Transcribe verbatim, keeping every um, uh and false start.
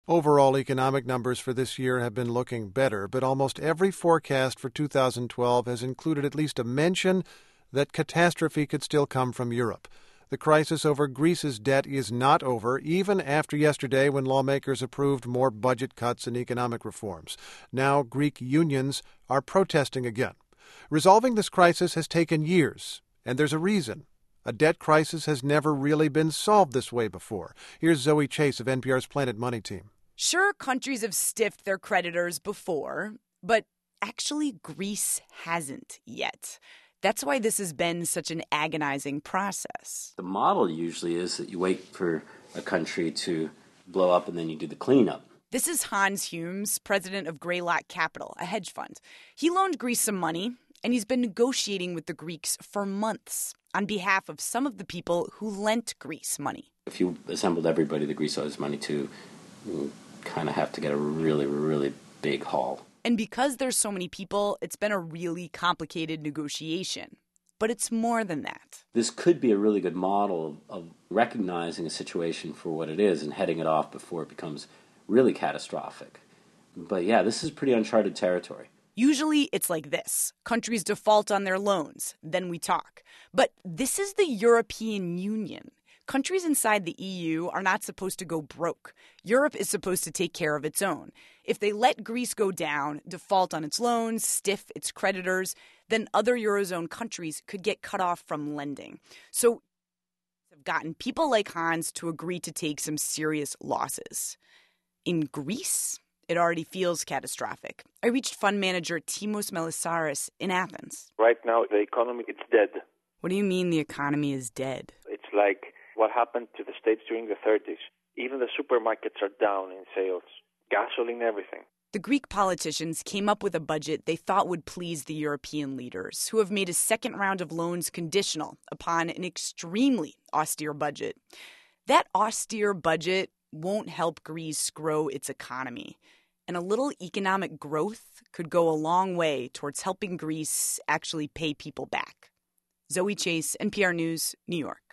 Overall economic numbers for this year have been looking better, but almost every forecast for two thousand twelve has included at least a mention that catastrophe could still come from Europe. The crisis over Greece's debt is not over, even after yesterday when lawmakers approved more budget cuts and economic reforms. Now Greek unions are protesting again. Resolving this crisis has taken years, and there's a reason. A debt crisis has never really been solved this way before. Here's Zoe Chase of N P R's Planet Money team. Sure, countries have stiffed their creditors before, but actually Greece hasn't yet. That's why this has been such an agonizing process. The model usually is that you wait for a country to blow up and then you do the cleanup. This is Hans Humes, president of Greylock Capital, a hedge fund. He loaned Greece some money, and he's been negotiating with the Greeks for months on behalf of some of the people who lent Greece money. If you assembled everybody that Greece owes money to, you kind of have to get a really, really big haul. And because there's so many people, it's been a really complicated negotiation. But it's more than that. This could be a really good model of, of recognizing a situation for what it is and heading it off before it becomes really catastrophic. But yeah, this is pretty uncharted territory. Usually it's like this. Countries default on their loans, then we talk. But this is the European Union. Countries inside the E U are not supposed to go broke. Europe is supposed to take care of its own. If they let Greece go down, default on its loans, stiff its creditors, then other Eurozone countries could get cut off from lending. So have gotten people like Hans to agree to take some serious losses. In Greece, it already feels catastrophic. I reached fund manager Timos Melissaris in Athens. Right now, the economy, it's dead. What do you mean the economy is dead? It's like what happened to the States during the thirties. Even the supermarkets are down in sales. Gasoline, everything. The Greek politicians came up with a budget they thought would please the European leaders, who have made a second round of loans conditional upon an extremely austere budget. That austere budget won't help Greece grow its economy. And a little economic growth could go a long way towards helping Greece actually pay people back. Zoe Chase, N P R News, New York.